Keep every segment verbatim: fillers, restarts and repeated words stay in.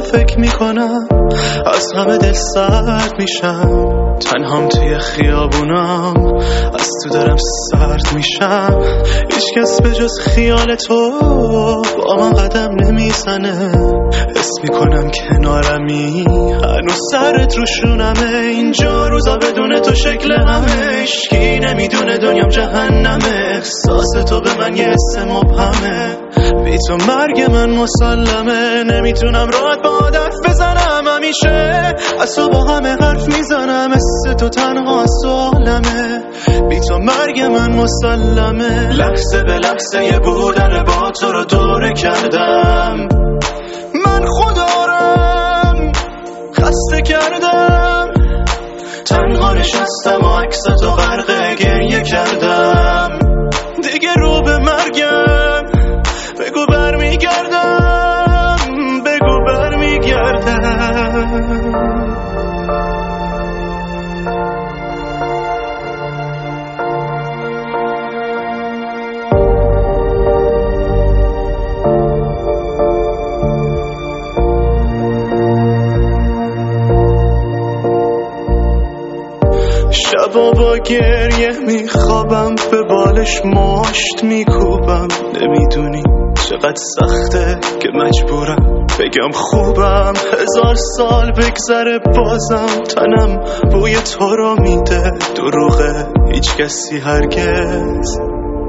فکر میکنم از همه دل سرد میشم، تنهام توی خیابونم از تو دارم سرد میشم. هیچ کس به جز خیال تو با من قدم نمیزنه، حس میکنم کنارمی هنوز سرت روشونمه. اینجا روزا بدون تو شکل همه، هیچکی نمیدونه دنیام جهنمه. احساس تو به من یه حس مبهمه، بی تو مرگ من مسلمه. نمیتونم راحت با حرف بزنم، همیشه از تو با همه حرف میزنم. مثل تو تنها سوالمه، بی تو مرگ من مسلمه. لحظه به لحظه یه بودن با تو رو دوره کردم، من خودارم خسته کردم. تنها نشستم و عکس تو غرق گریه کردم. دیگه رو به مرگم بگو برمیگردم، بگو برمیگردم. شبا با گریه میخوابم، به بالش مشت میکوبم. نمیدونی چقدر سخته که مجبورم بگم خوبم. هزار سال بگذره بازم تنم بوی تو رو میده. دروغه هیچ کسی هرگز.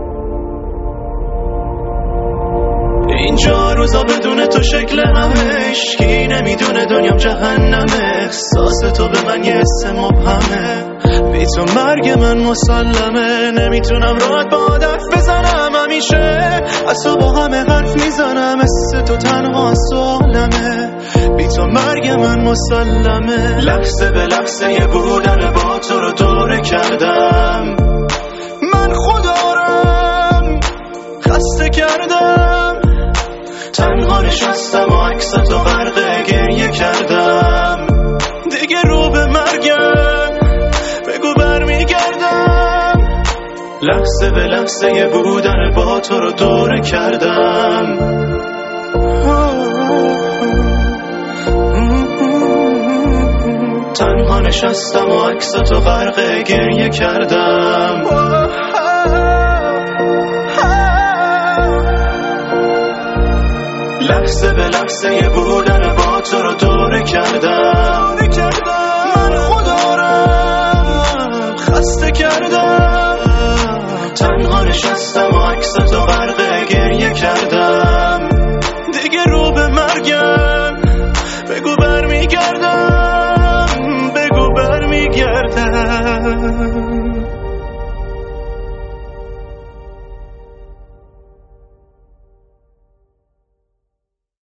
اینجا روزا بدون تو شکل همه، هیچکی نمیدونه دنیام جهنمه. احساس تو به من یه حس مبهمه، بی تو مرگ من مسلمه. نمیتونم راحت با حرف بزنم، همیشه از تو با همه حرف میزنم. مثل تو تنها سوالمه، بی تو مرگ من مسلمه. لحظه به لحظه یه بودن با تو رو دوره کردم، من خودارم خسته کردم. تنها نشستم و عکس تو غرق گریه کردم. دیگه رو به مرگم بگو برمیگردم. لحظه به لحظه یه بودن با تو رو دوره کردم. تنها نشستم و عکس تو غرق گریه کردم. لحظه به لحظه یه بودن با تو رو دوره کردم. من خودارم خسته کردم. تنها نشستم و عکس تو غرق گریه کردم.